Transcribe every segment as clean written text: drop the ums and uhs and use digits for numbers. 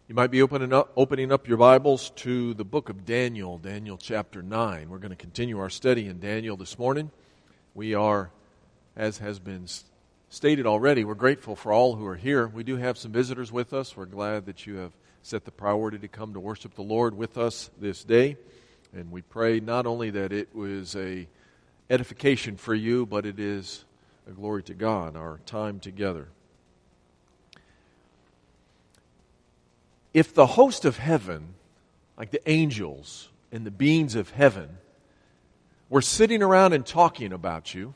You might be opening up your Bibles to the book of Daniel, Daniel chapter 9. We're going to continue our study in Daniel this morning. We are, as has been stated already, we're grateful for all who are here. We do have some visitors with us. We're glad that you have set the priority to come to worship the Lord with us this day. And we pray not only that it was a edification for you, but it is a glory to God, our time together. If the host of heaven, like the angels and the beings of heaven, were sitting around and talking about you,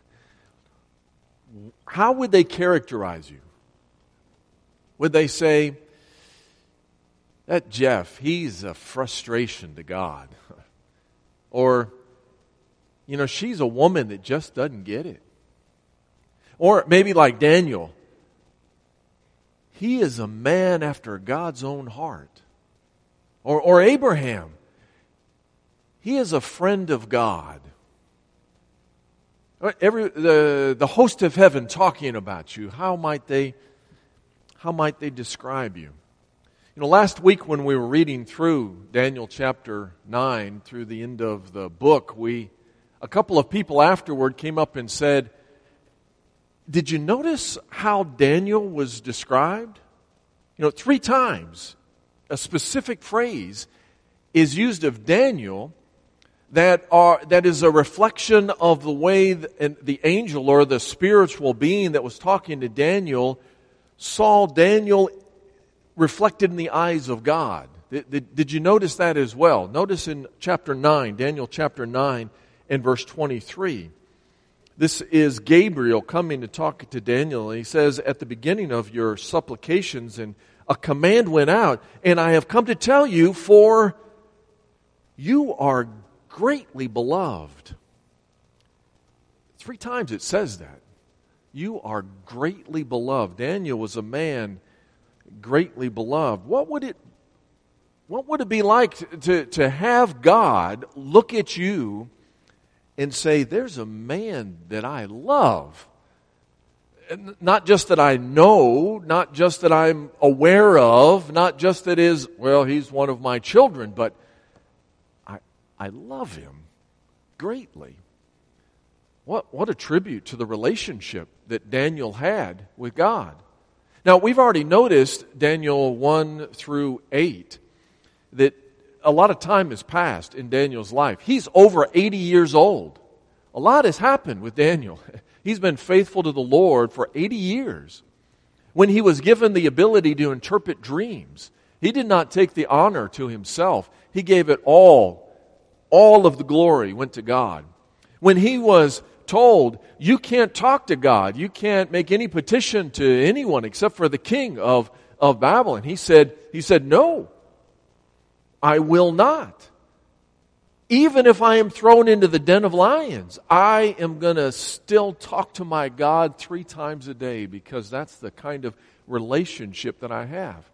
how would they characterize you? Would they say, that Jeff, he's a frustration to God? Or, she's a woman that just doesn't get it. Or maybe like Daniel, he is a man after God's own heart. Or Abraham, he is a friend of God. The host of heaven talking about you, how might they describe you? Last week when we were reading through Daniel chapter 9 through the end of the book, a couple of people afterward came up and said, did you notice how Daniel was described? 3 times a specific phrase is used of Daniel that is a reflection of the way the angel or the spiritual being that was talking to Daniel saw Daniel reflected in the eyes of God. Did you notice that as well? Notice in chapter 9, Daniel chapter 9 and verse 23. This is Gabriel coming to talk to Daniel. And he says, at the beginning of your supplications, and a command went out, and I have come to tell you, for you are greatly beloved. 3 times it says that. You are greatly beloved. Daniel was a man greatly beloved. What would it be like to have God look at you and say, there's a man that I love? Not just that I know, not just that I'm aware of, not just that he's one of my children, but I love him greatly. What a tribute to the relationship that Daniel had with God. Now, we've already noticed Daniel 1 through 8 that a lot of time has passed in Daniel's life. He's over 80 years old. A lot has happened with Daniel. He's been faithful to the Lord for 80 years. When he was given the ability to interpret dreams, he did not take the honor to himself. He gave it all of the glory went to God. When he was told, you can't talk to God, you can't make any petition to anyone except for the king of Babylon, he said, no, I will not. Even if I am thrown into the den of lions, I am going to still talk to my God 3 times a day, because that's the kind of relationship that I have.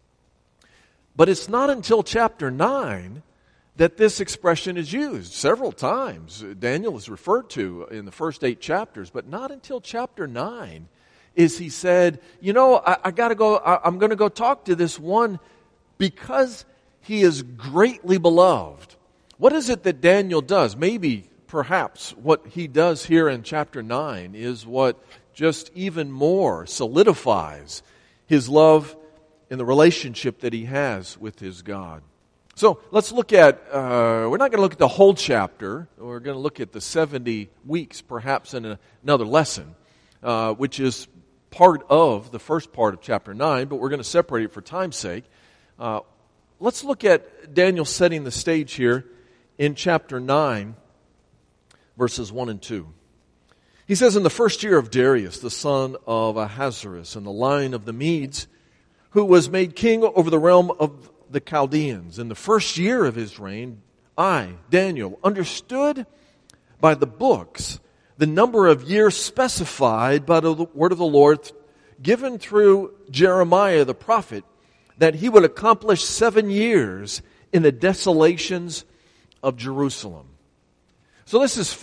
But it's not until chapter 9 that this expression is used. Several times Daniel is referred to in the first 8 chapters, but not until chapter 9 is he said, I got to go, I'm going to go talk to this one because he is greatly beloved. What is it that Daniel does? Perhaps what he does here in chapter 9 is what just even more solidifies his love and the relationship that he has with his God. So let's look at, we're not going to look at the whole chapter. We're going to look at the 70 weeks perhaps in another lesson, which is part of the first part of chapter 9, but we're going to separate it for time's sake. Let's look at Daniel setting the stage here in chapter 9, verses 1 and 2. He says, in the first year of Darius, the son of Ahasuerus, in the line of the Medes, who was made king over the realm of the Chaldeans, in the first year of his reign, I, Daniel, understood by the books the number of years specified by the word of the Lord given through Jeremiah the prophet, that he would accomplish 7 years in the desolations of Jerusalem. So this is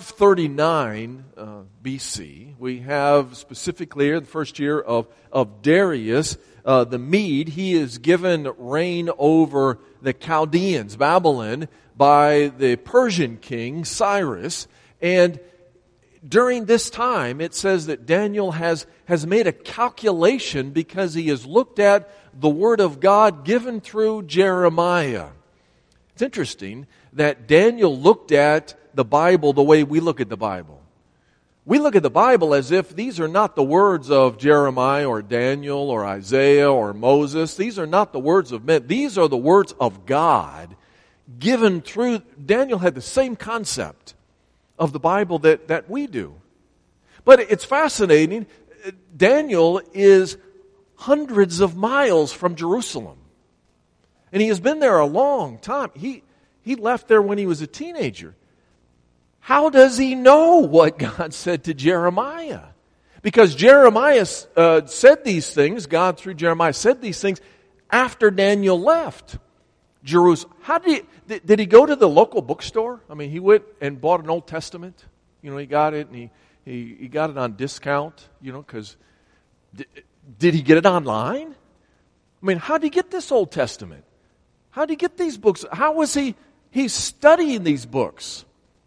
539 BC. We have specifically here the first year of Darius. the Mede. He is given reign over the Chaldeans, Babylon, by the Persian king Cyrus. And during this time, it says that Daniel has made a calculation because he has looked at the Word of God given through Jeremiah. It's interesting that Daniel looked at the Bible the way we look at the Bible. We look at the Bible as if these are not the words of Jeremiah or Daniel or Isaiah or Moses. These are not the words of men. These are the words of God given through. Daniel had the same concept of the Bible that we do. But it's fascinating. Daniel is hundreds of miles from Jerusalem. And he has been there a long time. He left there when he was a teenager. How does he know what God said to Jeremiah? Because Jeremiah said these things, God through Jeremiah said these things after Daniel left Jerusalem. How did he go to the local bookstore? I mean, he went and bought an Old Testament. You know, he got it and he got it on discount, you know, because did he get it online? I mean, how did he get this Old Testament? How did he get these books? How was he's studying these books?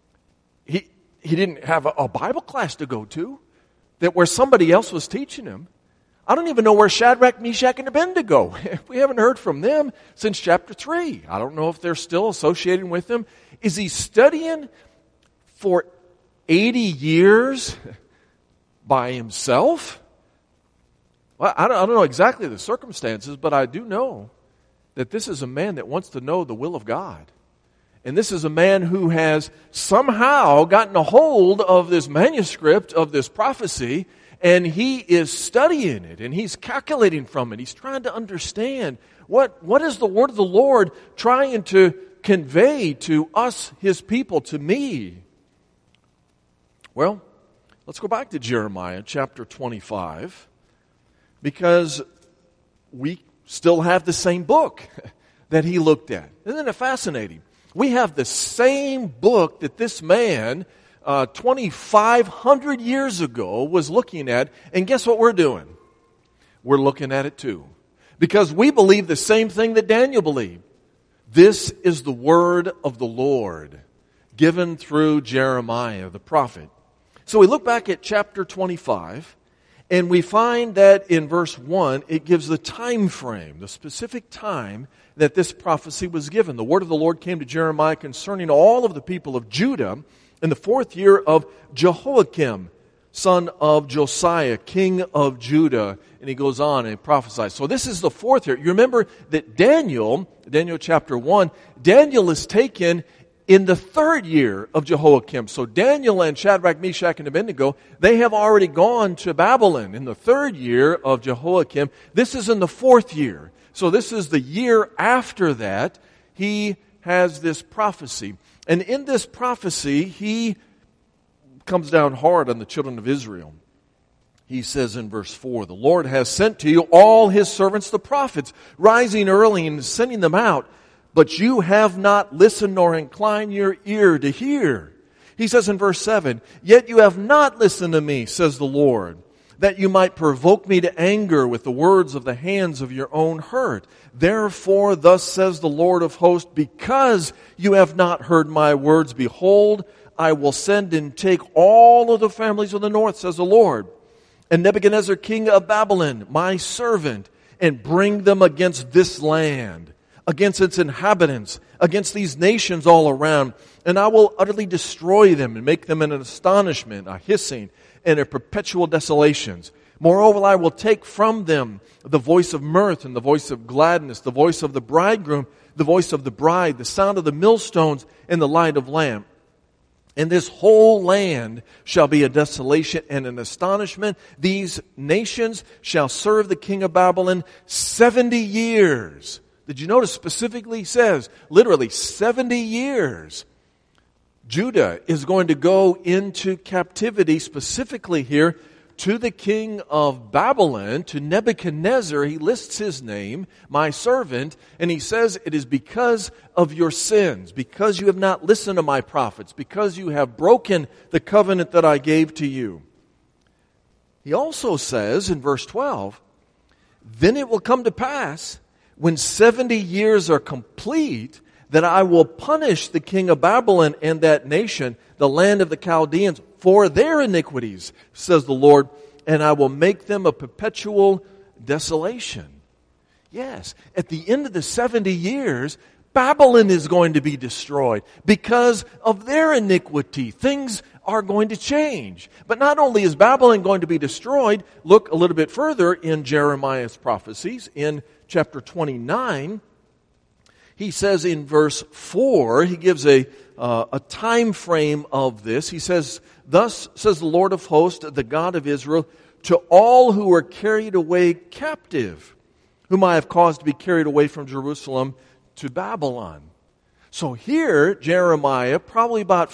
He didn't have a Bible class to go to where somebody else was teaching him. I don't even know where Shadrach, Meshach, and Abednego. We haven't heard from them since chapter 3. I don't know if they're still associated with him. Is he studying for 80 years by himself? Well, I don't know exactly the circumstances, but I do know that this is a man that wants to know the will of God. And this is a man who has somehow gotten a hold of this manuscript of this prophecy, and he is studying it, and he's calculating from it. He's trying to understand what is the word of the Lord trying to convey to us, his people, to me. Well, let's go back to Jeremiah chapter 25, because we still have the same book that he looked at. Isn't it fascinating? We have the same book that this man 2,500 years ago was looking at, and guess what we're doing? We're looking at it too. Because we believe the same thing that Daniel believed. This is the word of the Lord, given through Jeremiah, the prophet. So we look back at chapter 25, and we find that in verse 1, it gives the time frame, the specific time that this prophecy was given. The word of the Lord came to Jeremiah concerning all of the people of Judah in the 4th year of Jehoiakim, son of Josiah, king of Judah. And he goes on and he prophesies. So this is the 4th year. You remember that Daniel chapter 1, Daniel is taken in the 3rd year of Jehoiakim. So Daniel and Shadrach, Meshach, and Abednego, they have already gone to Babylon in the 3rd year of Jehoiakim. This is in the 4th year. So this is the year after that. He has this prophecy. And in this prophecy, he comes down hard on the children of Israel. He says in verse 4, the Lord has sent to you all his servants, the prophets, rising early and sending them out. But you have not listened nor inclined your ear to hear. He says in verse 7, yet you have not listened to me, says the Lord, that you might provoke me to anger with the words of the hands of your own hurt. Therefore, thus says the Lord of hosts, because you have not heard my words, behold, I will send and take all of the families of the north, says the Lord, and Nebuchadnezzar, king of Babylon, my servant, and bring them against this land, against its inhabitants, against these nations all around, and I will utterly destroy them and make them an astonishment, a hissing, and a perpetual desolations. Moreover, I will take from them the voice of mirth and the voice of gladness, the voice of the bridegroom, the voice of the bride, the sound of the millstones, and the light of lamp. And this whole land shall be a desolation and an astonishment. These nations shall serve the king of Babylon 70 years. Did you notice specifically he says, literally 70 years. Judah is going to go into captivity, specifically here, to the king of Babylon, to Nebuchadnezzar. He lists his name, my servant, and he says it is because of your sins, because you have not listened to my prophets, because you have broken the covenant that I gave to you. He also says in verse 12, Then it will come to pass, when 70 years are complete, that I will punish the king of Babylon and that nation, the land of the Chaldeans, for their iniquities, says the Lord, and I will make them a perpetual desolation. Yes, at the end of the 70 years, Babylon is going to be destroyed because of their iniquity. Things are going to change. But not only is Babylon going to be destroyed, look a little bit further in Jeremiah's prophecies. In chapter 29, he says in verse 4, he gives a time frame of this. He says, "Thus says the Lord of hosts, the God of Israel, to all who were carried away captive, whom I have caused to be carried away from Jerusalem to Babylon." So here, Jeremiah, probably about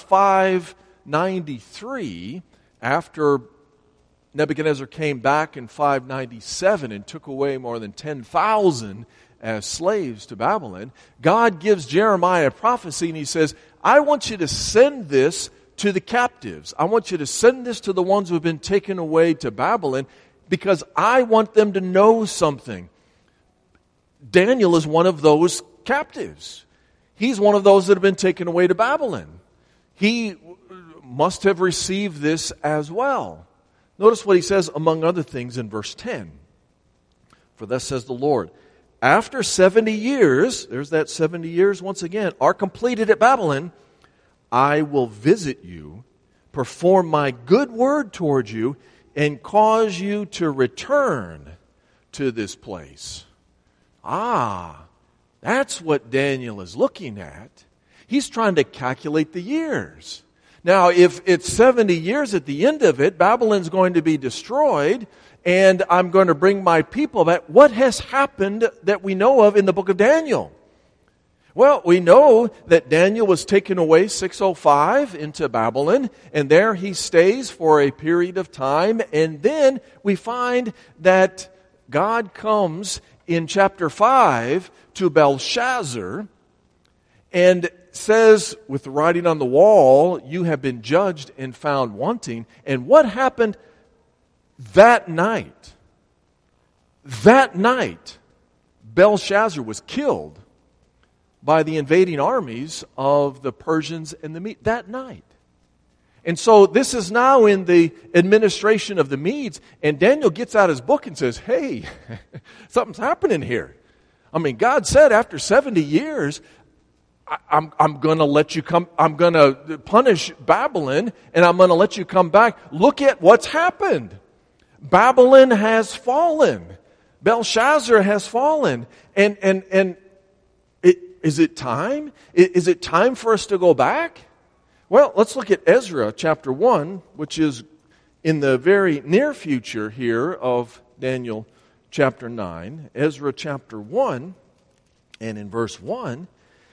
593, after Nebuchadnezzar came back in 597 and took away more than 10,000 as slaves to Babylon, God gives Jeremiah a prophecy and he says, I want you to send this to the captives. I want you to send this to the ones who have been taken away to Babylon because I want them to know something. Daniel is one of those captives. He's one of those that have been taken away to Babylon. He must have received this as well. Notice what he says, among other things, in verse 10. For thus says the Lord, after 70 years, there's that 70 years once again, are completed at Babylon, I will visit you, perform my good word towards you, and cause you to return to this place. That's what Daniel is looking at. He's trying to calculate the years. Now, if it's 70 years at the end of it, Babylon's going to be destroyed, and I'm going to bring my people back. What has happened that we know of in the book of Daniel? Well, we know that Daniel was taken away 605 into Babylon, and there he stays for a period of time, and then we find that God comes in chapter 5 to Belshazzar and says, with the writing on the wall, you have been judged and found wanting. And what happened that night? That night, Belshazzar was killed by the invading armies of the Persians and the Medes. That night. And so this is now in the administration of the Medes, and Daniel gets out his book and says, hey, something's happening here. I mean, God said after 70 years, I'm going to let you come, I'm going to punish Babylon, and I'm going to let you come back. Look at what's happened. Babylon has fallen. Belshazzar has fallen. And is it time? Is it time for us to go back? Well, let's look at Ezra chapter 1, which is in the very near future here of Daniel chapter 9. Ezra chapter 1, and in verse 1,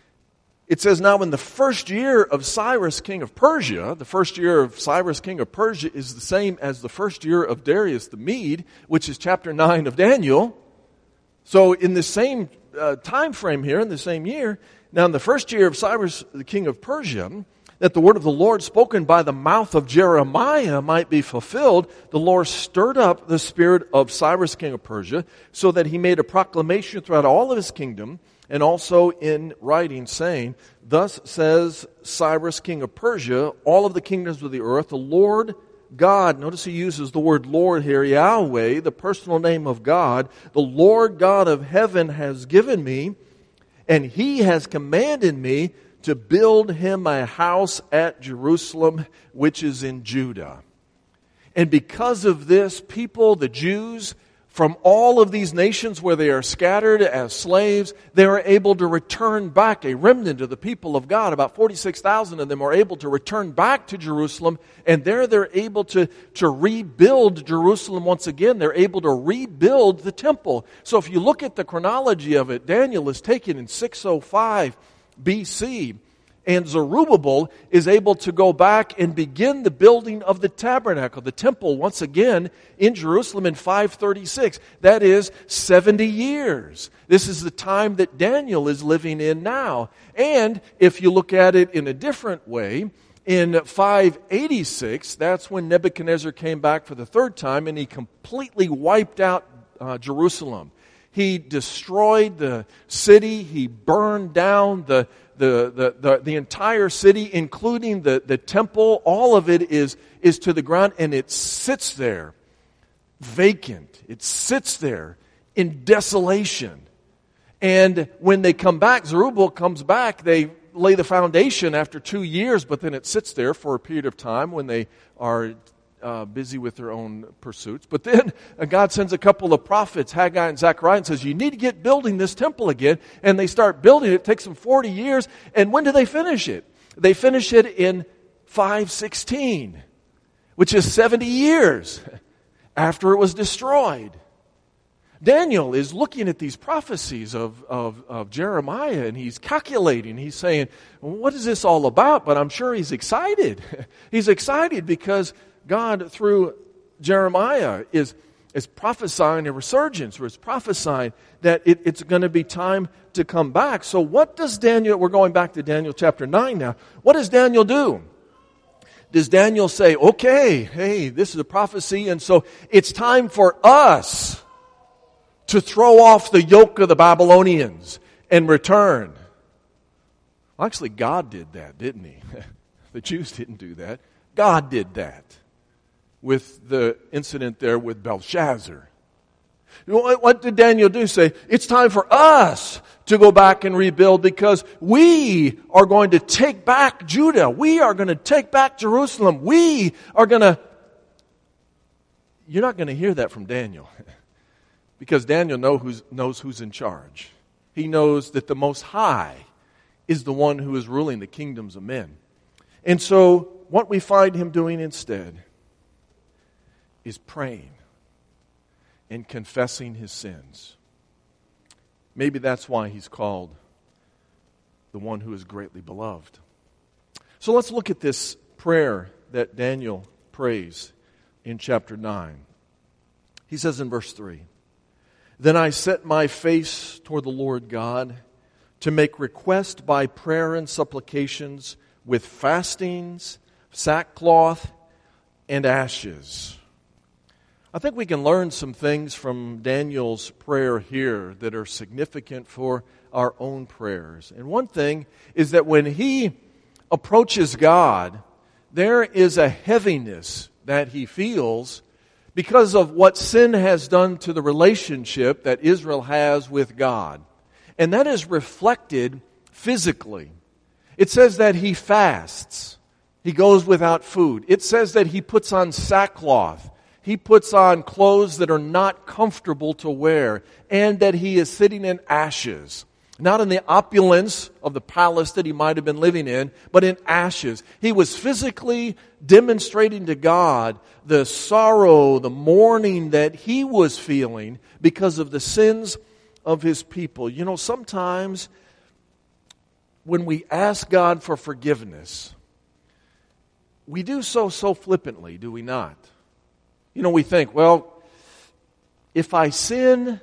it says, now in the first year of Cyrus king of Persia, the first year of Cyrus king of Persia is the same as the first year of Darius the Mede, which is chapter 9 of Daniel. So in the same time frame here, in the same year, now in the first year of Cyrus the king of Persia, that the word of the Lord spoken by the mouth of Jeremiah might be fulfilled, the Lord stirred up the spirit of Cyrus king of Persia, so that he made a proclamation throughout all of his kingdom, and also in writing, saying, thus says Cyrus king of Persia, all of the kingdoms of the earth, the Lord God, notice he uses the word Lord here, Yahweh, the personal name of God, the Lord God of heaven has given me, and he has commanded me to build him a house at Jerusalem, which is in Judah. And because of this, people, the Jews, from all of these nations where they are scattered as slaves, they are able to return back, a remnant of the people of God. About 46,000 of them are able to return back to Jerusalem, and there they're able to rebuild Jerusalem once again. They're able to rebuild the temple. So if you look at the chronology of it, Daniel is taken in 605 BC, and Zerubbabel is able to go back and begin the building of the tabernacle, the temple, once again in Jerusalem in 536. That is 70 years. This is the time that Daniel is living in now. And if you look at it in a different way, in 586, that's when Nebuchadnezzar came back for the third time, and he completely wiped out Jerusalem. He destroyed the city. He burned down the entire city, including the temple. All of it is to the ground, and it sits there vacant. It sits there in desolation. And when they come back, Zerubbabel comes back, they lay the foundation after 2 years, but then it sits there for a period of time when they are busy with their own pursuits. But then God sends a couple of prophets, Haggai and Zechariah, and says, you need to get building this temple again. And they start building it. It takes them 40 years. And when do they finish it? They finish it in 516, which is 70 years after it was destroyed. Daniel is looking at these prophecies of Jeremiah, and he's calculating. He's saying, what is this all about? But I'm sure he's excited. He's excited because God, through Jeremiah, is prophesying a resurgence, or is prophesying that it's going to be time to come back. So what does Daniel, we're going back to Daniel chapter 9 now. What does Daniel do? Does Daniel say, okay, hey, this is a prophecy, and so it's time for us to throw off the yoke of the Babylonians and return? Well, actually, God did that, didn't he? The Jews didn't do that. God did that with the incident there with Belshazzar. What did Daniel do? Say, it's time for us to go back and rebuild because we are going to take back Judah. We are going to take back Jerusalem. We are going to... You're not going to hear that from Daniel. Because Daniel knows who's in charge. He knows that the Most High is the one who is ruling the kingdoms of men. And so what we find him doing instead is praying and confessing his sins. Maybe that's why he's called the one who is greatly beloved. So let's look at this prayer that Daniel prays in chapter 9. He says in verse 3, then I set my face toward the Lord God to make request by prayer and supplications with fastings, sackcloth, and ashes. I think we can learn some things from Daniel's prayer here that are significant for our own prayers. And one thing is that when he approaches God, there is a heaviness that he feels because of what sin has done to the relationship that Israel has with God. And that is reflected physically. It says that he fasts. He goes without food. It says that he puts on sackcloth. He puts on clothes that are not comfortable to wear. And that he is sitting in ashes. Not in the opulence of the palace that he might have been living in, but in ashes. He was physically demonstrating to God the sorrow, the mourning that he was feeling because of the sins of his people. You know, sometimes when we ask God for forgiveness, we do so flippantly, do we not? You know, we think, well, if I sin,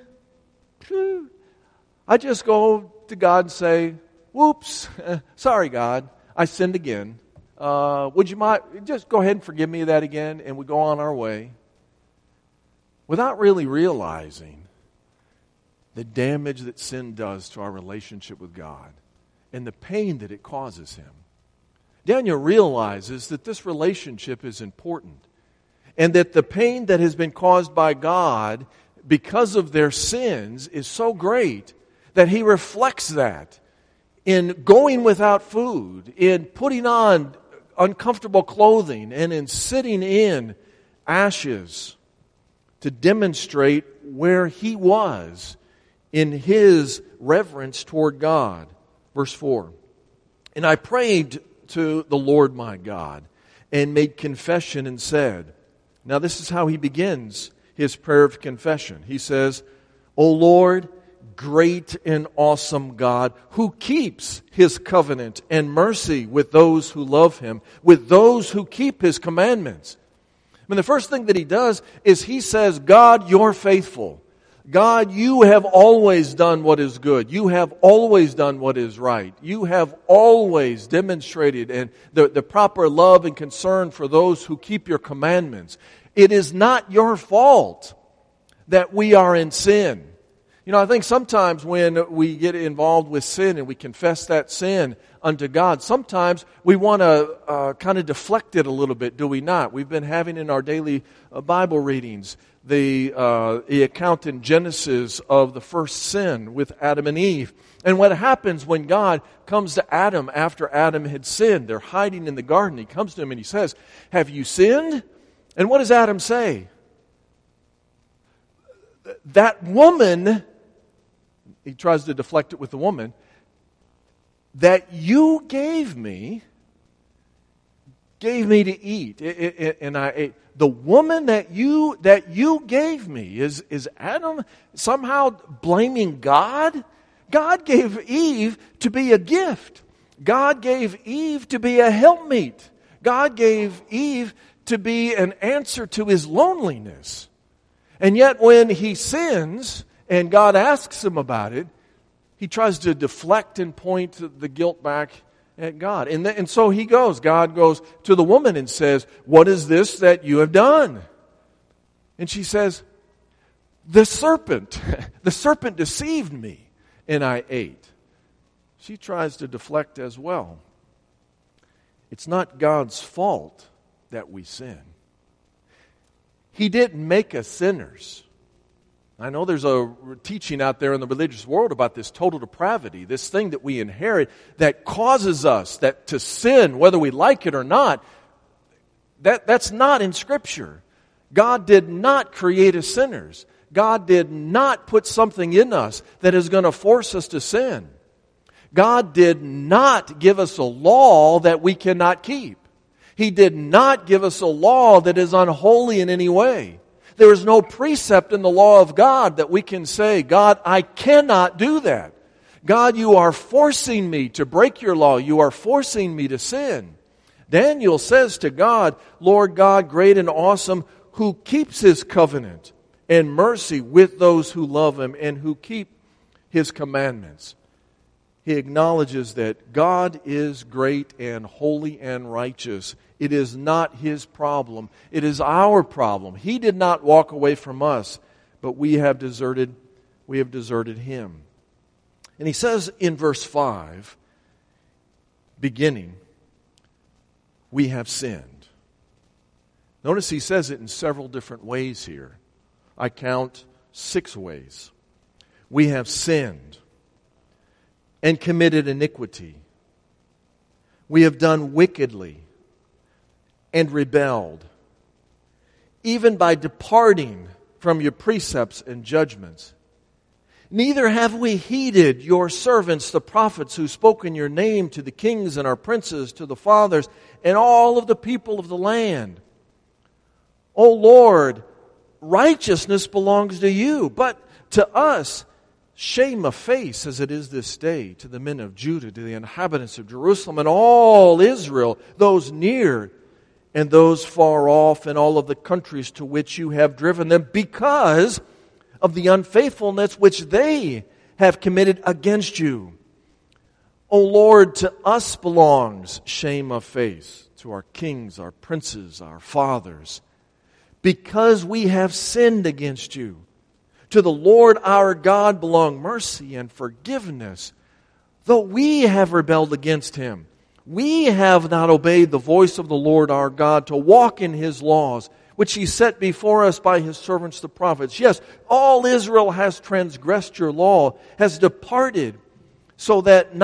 I just go to God and say, whoops, sorry God, I sinned again. Would you mind, just go ahead and forgive me of that again, and we go on our way. Without really realizing the damage that sin does to our relationship with God and the pain that it causes him. Daniel realizes that this relationship is important and that the pain that has been caused by God because of their sins is so great that he reflects that in going without food, in putting on uncomfortable clothing, and in sitting in ashes to demonstrate where he was in his reverence toward God. Verse 4, and I prayed to the Lord my God and made confession and said, now this is how he begins his prayer of confession. He says, O Lord, great and awesome God, who keeps his covenant and mercy with those who love him, with those who keep his commandments. I mean, the first thing that he does is he says, God, you're faithful. God, you have always done what is good. You have always done what is right. You have always demonstrated and the proper love and concern for those who keep your commandments. It is not your fault that we are in sin. You know, I think sometimes when we get involved with sin and we confess that sin unto God, sometimes we want to kind of deflect it a little bit, do we not? We've been having in our daily Bible readings the account in Genesis of the first sin with Adam and Eve. And what happens when God comes to Adam after Adam had sinned? They're hiding in the garden. He comes to him and he says, "Have you sinned?" And what does Adam say? That woman, he tries to deflect it with the woman, that you gave me to eat, and I ate. The woman that you gave me, is Adam somehow blaming God? God gave Eve to be a gift. God gave Eve to be a helpmeet. God gave Eve to be an answer to his loneliness. And yet when he sins and God asks him about it, he tries to deflect and point the guilt back at God. And so God goes to the woman and says, "What is this that you have done?" And she says, the serpent deceived me and I ate. She tries to deflect as well. It's not God's fault that we sin. He didn't make us sinners. I know there's a teaching out there in the religious world about this total depravity, this thing that we inherit that causes us to sin, whether we like it or not. That's not in Scripture. God did not create us sinners. God did not put something in us that is going to force us to sin. God did not give us a law that we cannot keep. He did not give us a law that is unholy in any way. There is no precept in the law of God that we can say, "God, I cannot do that. God, you are forcing me to break your law. You are forcing me to sin." Daniel says to God, "Lord God, great and awesome, who keeps his covenant and mercy with those who love him and who keep his commandments." He acknowledges that God is great and holy and righteous. It is not his problem. It is our problem. He did not walk away from us, but we have deserted him. And he says in verse 5, beginning, we have sinned. Notice he says it in several different ways here. I count 6 ways. We have sinned and committed iniquity. We have done wickedly and rebelled, even by departing from your precepts and judgments. Neither have we heeded your servants, the prophets, who spoke in your name to the kings and our princes, to the fathers, and all of the people of the land. O Lord, righteousness belongs to you, but to us shame of face as it is this day, to the men of Judah, to the inhabitants of Jerusalem, and all Israel, those near and those far off, and all of the countries to which you have driven them, because of the unfaithfulness which they have committed against you. O Lord, to us belongs shame of face, to our kings, our princes, our fathers, because we have sinned against you. To the Lord our God belong mercy and forgiveness, though we have rebelled against him. We have not obeyed the voice of the Lord our God to walk in his laws, which he set before us by his servants the prophets. Yes, all Israel has transgressed your law, has departed so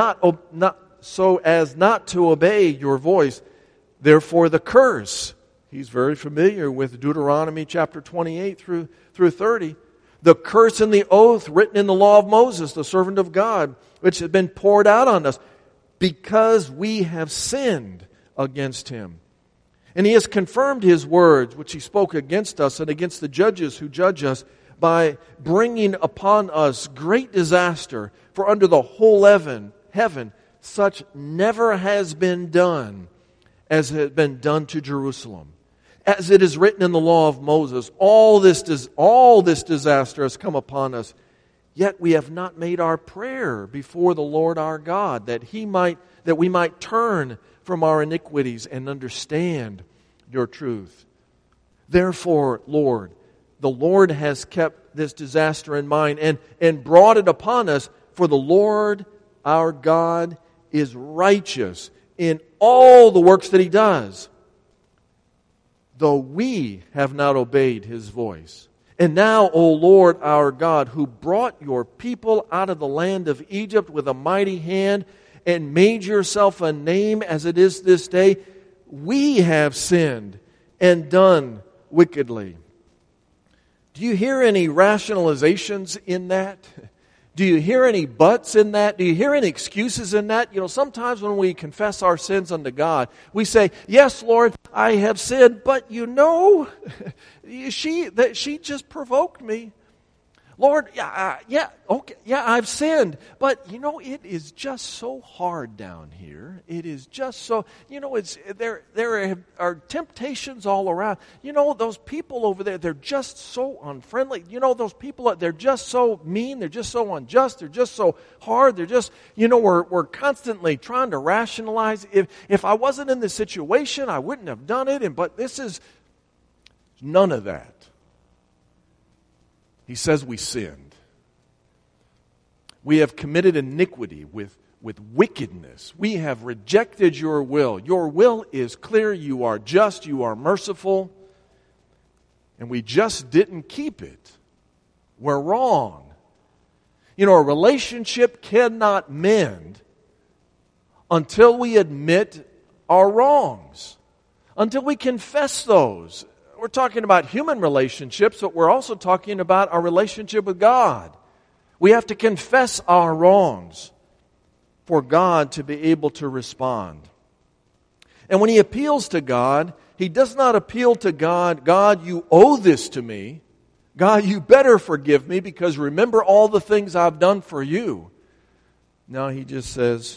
as not to obey your voice. Therefore the curse. He's very familiar with Deuteronomy chapter 28 through 30. The curse and the oath written in the law of Moses, the servant of God, which had been poured out on us, because we have sinned against him. And he has confirmed his words, which he spoke against us and against the judges who judge us, by bringing upon us great disaster. For under the whole heaven, such never has been done as had been done to Jerusalem. As it is written in the law of Moses, all this disaster has come upon us. Yet we have not made our prayer before the Lord our God, that we might turn from our iniquities and understand your truth. Therefore, Lord, The Lord has kept this disaster in mind and brought it upon us, for the Lord our God is righteous in all the works that He does, though we have not obeyed His voice. And now, O Lord our God, who brought your people out of the land of Egypt with a mighty hand and made yourself a name as it is this day, we have sinned and done wickedly. Do you hear any rationalizations in that? Do you hear any buts in that? Do you hear any excuses in that? Sometimes when we confess our sins unto God, we say, yes, Lord, I have sinned, but she just provoked me. Lord, I've sinned, but it is just so hard down here. It is just so, there are temptations all around. Those people over there, they're just so unfriendly. Those people, they're just so mean, they're just so unjust, they're just so hard, they're just, we're constantly trying to rationalize. If I wasn't in this situation, I wouldn't have done it, but this is none of that. He says we sinned. We have committed iniquity with wickedness. We have rejected your will. Your will is clear. You are just. You are merciful. And we just didn't keep it. We're wrong. A relationship cannot mend until we admit our wrongs, until we confess those. We're talking about human relationships, but we're also talking about our relationship with God. We have to confess our wrongs for God to be able to respond. And when He appeals to God, He does not appeal to God, God, you owe this to me. God, you better forgive me because remember all the things I've done for you. No, He just says,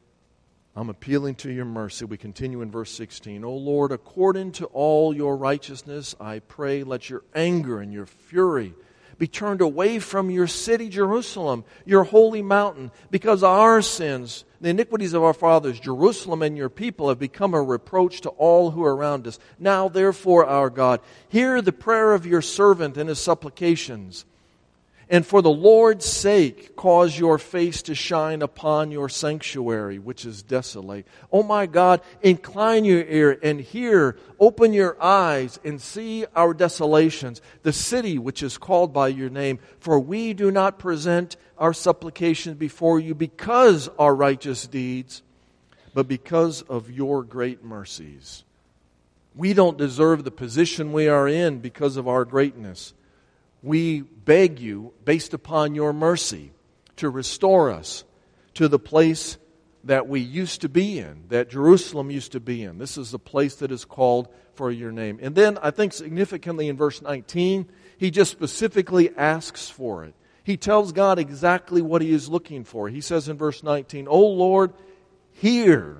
I'm appealing to your mercy. We continue in verse 16. O Lord, according to all your righteousness, I pray, let your anger and your fury be turned away from your city, Jerusalem, your holy mountain, because our sins, the iniquities of our fathers, Jerusalem and your people have become a reproach to all who are around us. Now, therefore, our God, hear the prayer of your servant and his supplications. And for the Lord's sake, cause your face to shine upon your sanctuary, which is desolate. O my God, incline your ear and hear. Open your eyes and see our desolations, the city which is called by your name. For we do not present our supplications before you because our righteous deeds, but because of your great mercies. We don't deserve the position we are in because of our greatness. We beg you, based upon your mercy, to restore us to the place that we used to be in, that Jerusalem used to be in. This is the place that is called for your name. And then I think significantly in verse 19, he just specifically asks for it. He tells God exactly what he is looking for. He says in verse 19, O Lord, hear.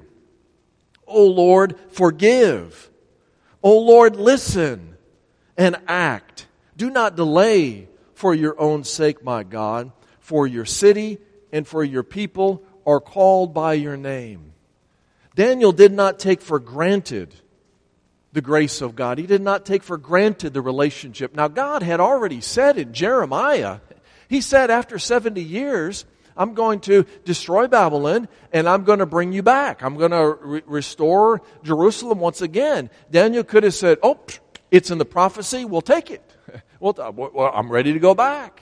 O Lord, forgive. O Lord, listen and act. Do not delay for your own sake, my God, for your city and for your people are called by your name. Daniel did not take for granted the grace of God. He did not take for granted the relationship. Now, God had already said in Jeremiah, He said after 70 years, I'm going to destroy Babylon and I'm going to bring you back. I'm going to restore Jerusalem once again. Daniel could have said, it's in the prophecy, we'll take it. Well, I'm ready to go back.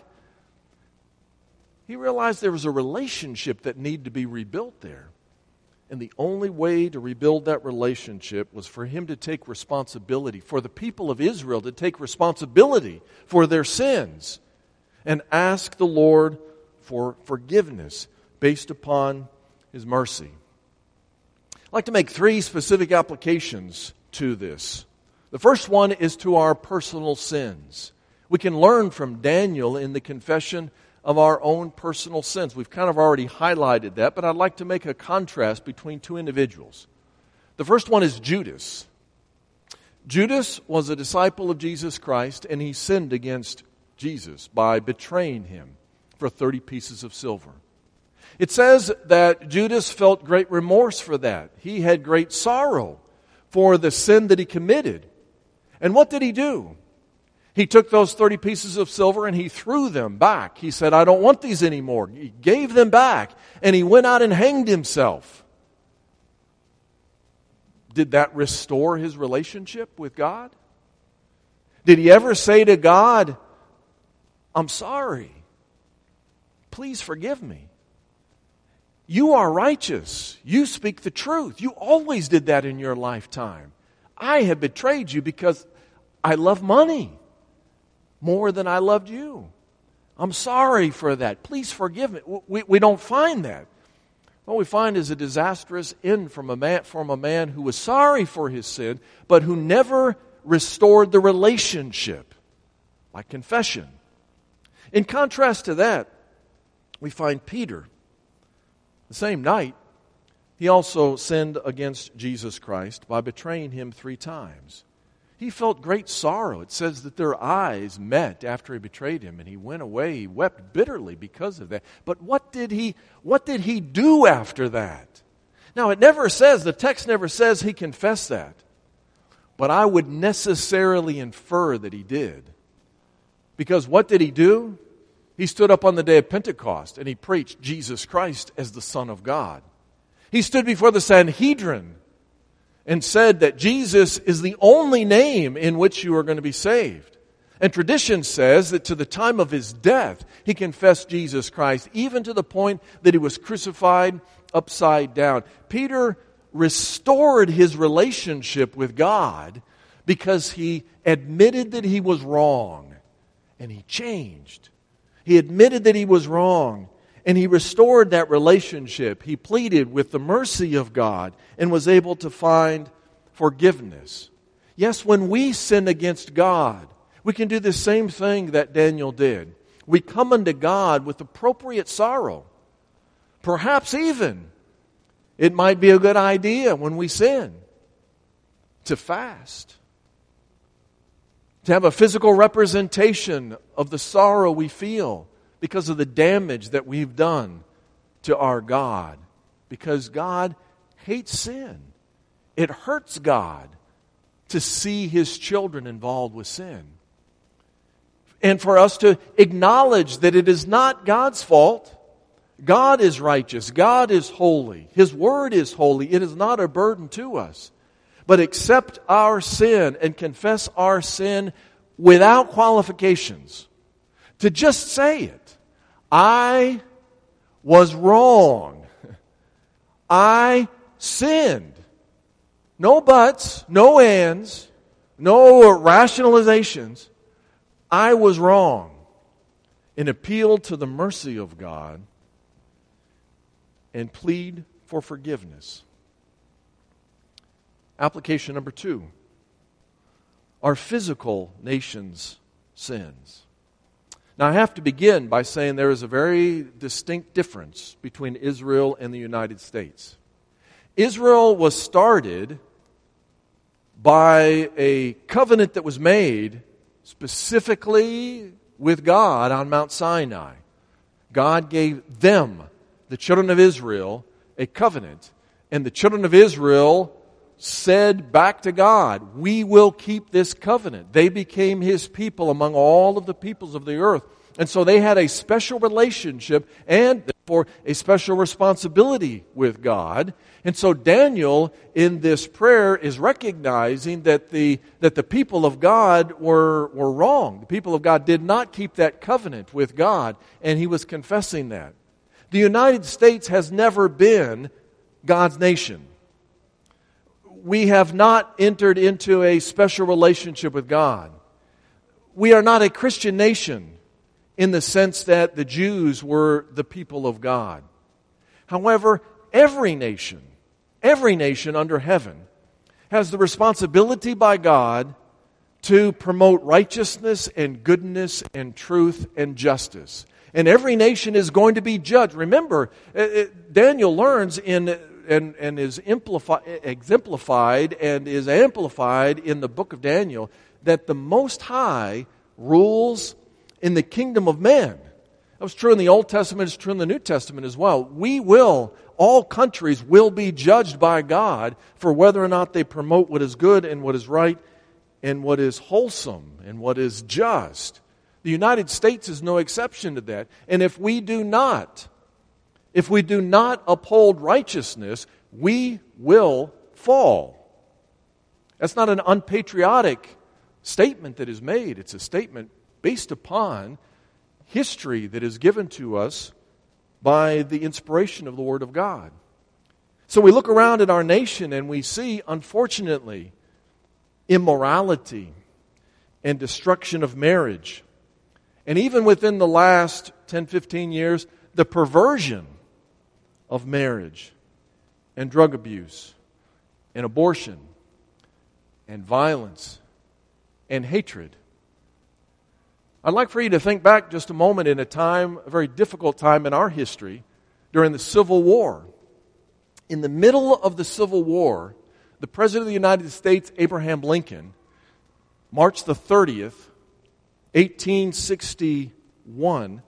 He realized there was a relationship that needed to be rebuilt there. And the only way to rebuild that relationship was for him to take responsibility, for the people of Israel to take responsibility for their sins and ask the Lord for forgiveness based upon His mercy. I'd like to make 3 specific applications to this. The first one is to our personal sins. We can learn from Daniel in the confession of our own personal sins. We've kind of already highlighted that, but I'd like to make a contrast between 2 individuals. The first one is Judas. Judas was a disciple of Jesus Christ, and he sinned against Jesus by betraying Him for 30 pieces of silver. It says that Judas felt great remorse for that. He had great sorrow for the sin that he committed. And what did he do? He took those 30 pieces of silver and he threw them back. He said, I don't want these anymore. He gave them back and he went out and hanged himself. Did that restore his relationship with God? Did he ever say to God, I'm sorry. Please forgive me. You are righteous. You speak the truth. You always did that in your lifetime. I have betrayed you because I love money more than I loved you. I'm sorry for that. Please forgive me. We don't find that. What we find is a disastrous end from a man who was sorry for his sin, but who never restored the relationship by confession. In contrast to that, we find Peter. The same night, he also sinned against Jesus Christ by betraying him 3 times. He felt great sorrow. It says that their eyes met after he betrayed him, and he went away. He wept bitterly because of that. But what did he do after that? Now, it never says, the text never says he confessed that. But I would necessarily infer that he did. Because what did he do? He stood up on the day of Pentecost and he preached Jesus Christ as the Son of God. He stood before the Sanhedrin and said that Jesus is the only name in which you are going to be saved. And tradition says that to the time of his death, he confessed Jesus Christ, even to the point that he was crucified upside down. Peter restored his relationship with God because he admitted that he was wrong and he changed. He admitted that he was wrong and he restored that relationship. He pleaded with the mercy of God and was able to find forgiveness. Yes, when we sin against God, we can do the same thing that Daniel did. We come unto God with appropriate sorrow. Perhaps even it might be a good idea when we sin to fast, to have a physical representation of the sorrow we feel because of the damage that we've done to our God. Because God hates sin. It hurts God to see His children involved with sin. And for us to acknowledge that it is not God's fault. God is righteous. God is holy. His word is holy. It is not a burden to us. But accept our sin and confess our sin without qualifications. To just say it. I was wrong. I sinned. No buts, no ands, no rationalizations. I was wrong. And appeal to the mercy of God and plead for forgiveness. Application number 2. Our physical nation's sins. Now I have to begin by saying there is a very distinct difference between Israel and the United States. Israel was started by a covenant that was made specifically with God on Mount Sinai. God gave them, the children of Israel, a covenant. And the children of Israel said back to God, we will keep this covenant. They became His people among all of the peoples of the earth. And so they had a special relationship and therefore a special responsibility with God. And so Daniel in this prayer is recognizing that the people of God were wrong. The people of God did not keep that covenant with God, and he was confessing that. The United States has never been God's nation. We have not entered into a special relationship with God. We are not a Christian nation in the sense that the Jews were the people of God. However, every nation under heaven has the responsibility by God to promote righteousness and goodness and truth and justice. And every nation is going to be judged. Remember, Daniel learns and is exemplified and is amplified in the book of Daniel that the Most High rules in the kingdom of men. That was true in the Old Testament, it's true in the New Testament as well. All countries will be judged by God for whether or not they promote what is good and what is right and what is wholesome and what is just. The United States is no exception to that. And if we do not uphold righteousness, we will fall. That's not an unpatriotic statement that is made. It's a statement based upon history that is given to us by the inspiration of the Word of God. So we look around at our nation and we see, unfortunately, immorality and destruction of marriage. And even within the last 10, 15 years, the perversion of marriage and drug abuse and abortion and violence and hatred. I'd like for you to think back just a moment in a very difficult time in our history, during the Civil War. In the middle of the Civil War, the President of the United States, Abraham Lincoln, March the 30th, 1861,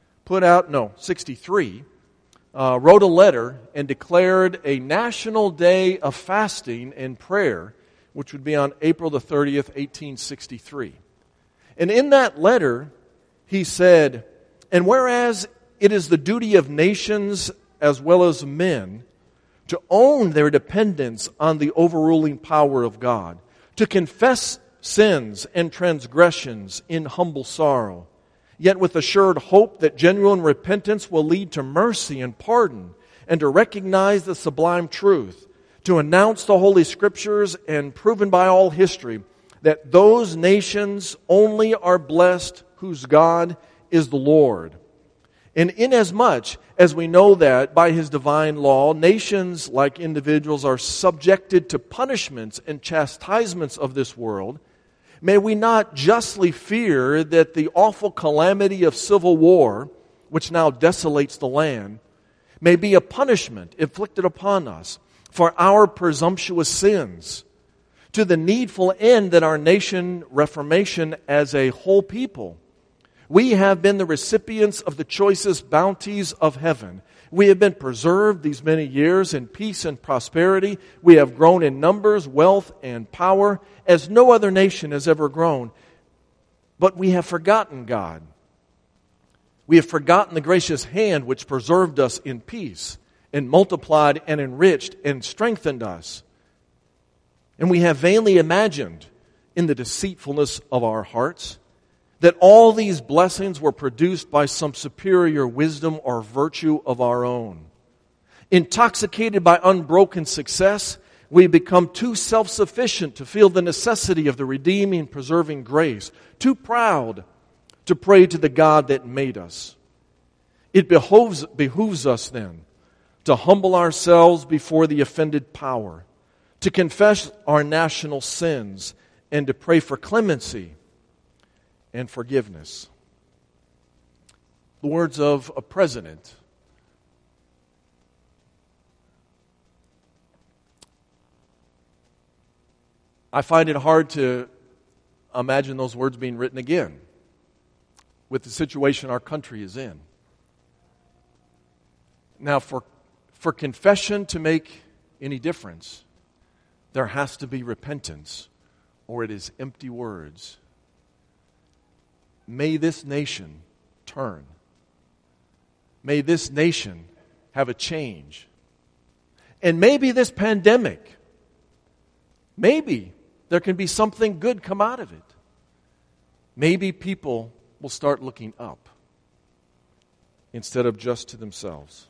63, wrote a letter and declared a national day of fasting and prayer, which would be on April the 30th, 1863. And in that letter, he said, "And whereas it is the duty of nations as well as men to own their dependence on the overruling power of God, to confess sins and transgressions in humble sorrow, yet with assured hope that genuine repentance will lead to mercy and pardon, and to recognize the sublime truth, to announce the Holy Scriptures and proven by all history that those nations only are blessed whose God is the Lord. And inasmuch as we know that by His divine law, nations like individuals are subjected to punishments and chastisements of this world, may we not justly fear that the awful calamity of civil war, which now desolates the land, may be a punishment inflicted upon us for our presumptuous sins, to the needful end that our nation reformation as a whole people. We have been the recipients of the choicest bounties of heaven. We have been preserved these many years in peace and prosperity. We have grown in numbers, wealth, and power as no other nation has ever grown. But we have forgotten God. We have forgotten the gracious hand which preserved us in peace and multiplied and enriched and strengthened us. And we have vainly imagined in the deceitfulness of our hearts that all these blessings were produced by some superior wisdom or virtue of our own. Intoxicated by unbroken success, we become too self-sufficient to feel the necessity of the redeeming, preserving grace, too proud to pray to the God that made us. It behooves us then to humble ourselves before the offended power, to confess our national sins, and to pray for clemency and forgiveness." The words of a president. I find it hard to imagine those words being written again with the situation our country is in. Now, for confession to make any difference, there has to be repentance, or it is empty words. May this nation turn. May this nation have a change. And maybe this pandemic, maybe there can be something good come out of it. Maybe people will start looking up instead of just to themselves.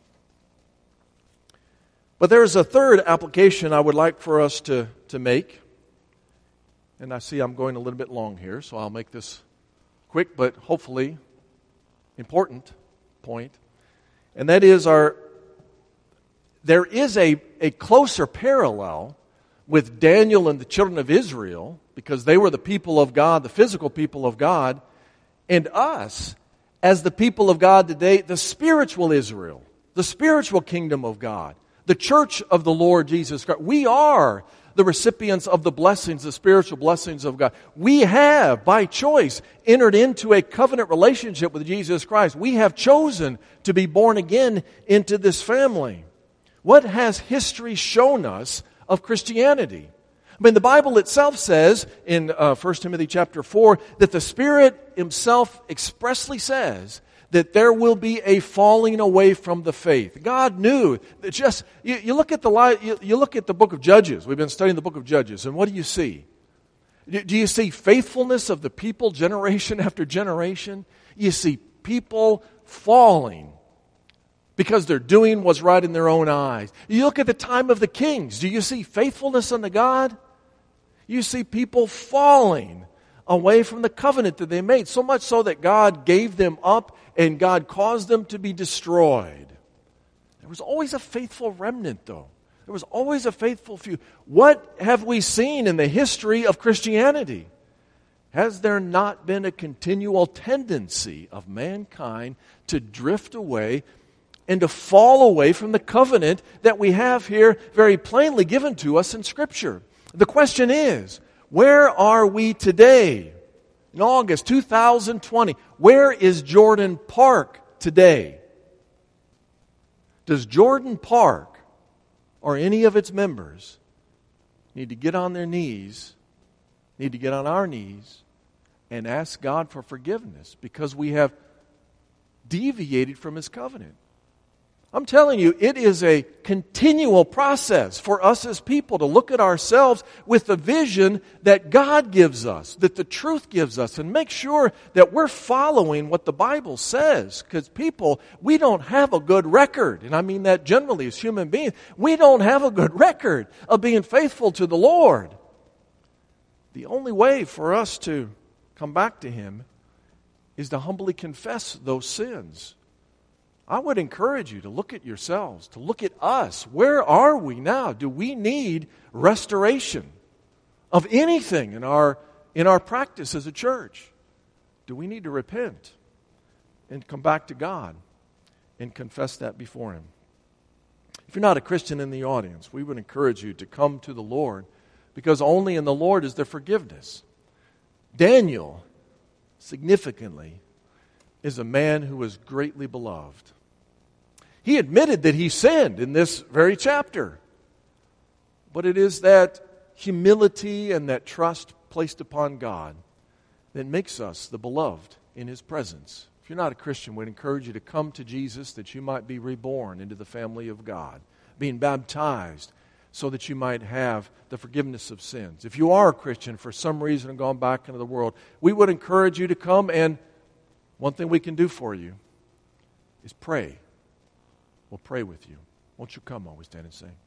But there is a third application I would like for us to make. And I see I'm going a little bit long here, so I'll make this quick but hopefully important point. And that is there is a closer parallel with Daniel and the children of Israel, because they were the people of God, the physical people of God, and us as the people of God today, the spiritual Israel, the spiritual kingdom of God, the church of the Lord Jesus Christ. We are the recipients of the blessings, the spiritual blessings of God. We have, by choice, entered into a covenant relationship with Jesus Christ. We have chosen to be born again into this family. What has history shown us of Christianity? I mean, the Bible itself says in 1 Timothy chapter 4 that the Spirit Himself expressly says that there will be a falling away from the faith. God knew that just, you look at the book of Judges. We've been studying the book of Judges, and what do you see? Do you see faithfulness of the people generation after generation? You see people falling because they're doing what's right in their own eyes. You look at the time of the kings. Do you see faithfulness unto God? You see people falling away from the covenant that they made, so much so that God gave them up and God caused them to be destroyed. There was always a faithful remnant, though. There was always a faithful few. What have we seen in the history of Christianity? Has there not been a continual tendency of mankind to drift away and to fall away from the covenant that we have here very plainly given to us in Scripture? The question is, where are we today? In August 2020, where is Jordan Park today? Does Jordan Park or any of its members need to get on their knees, need to get on our knees, and ask God for forgiveness because we have deviated from His covenant? I'm telling you, it is a continual process for us as people to look at ourselves with the vision that God gives us, that the truth gives us, and make sure that we're following what the Bible says. Because people, we don't have a good record, and I mean that generally as human beings. We don't have a good record of being faithful to the Lord. The only way for us to come back to Him is to humbly confess those sins. I would encourage you to look at yourselves, to look at us. Where are we now? Do we need restoration of anything in our practice as a church? Do we need to repent and come back to God and confess that before Him? If you're not a Christian in the audience, we would encourage you to come to the Lord, because only in the Lord is there forgiveness. Daniel, significantly, is a man who was greatly beloved. He admitted that he sinned in this very chapter. But it is that humility and that trust placed upon God that makes us the beloved in His presence. If you're not a Christian, we'd encourage you to come to Jesus that you might be reborn into the family of God, being baptized so that you might have the forgiveness of sins. If you are a Christian for some reason and gone back into the world, we would encourage you to come, and one thing we can do for you is pray. We'll pray with you. Won't you come while we stand and sing?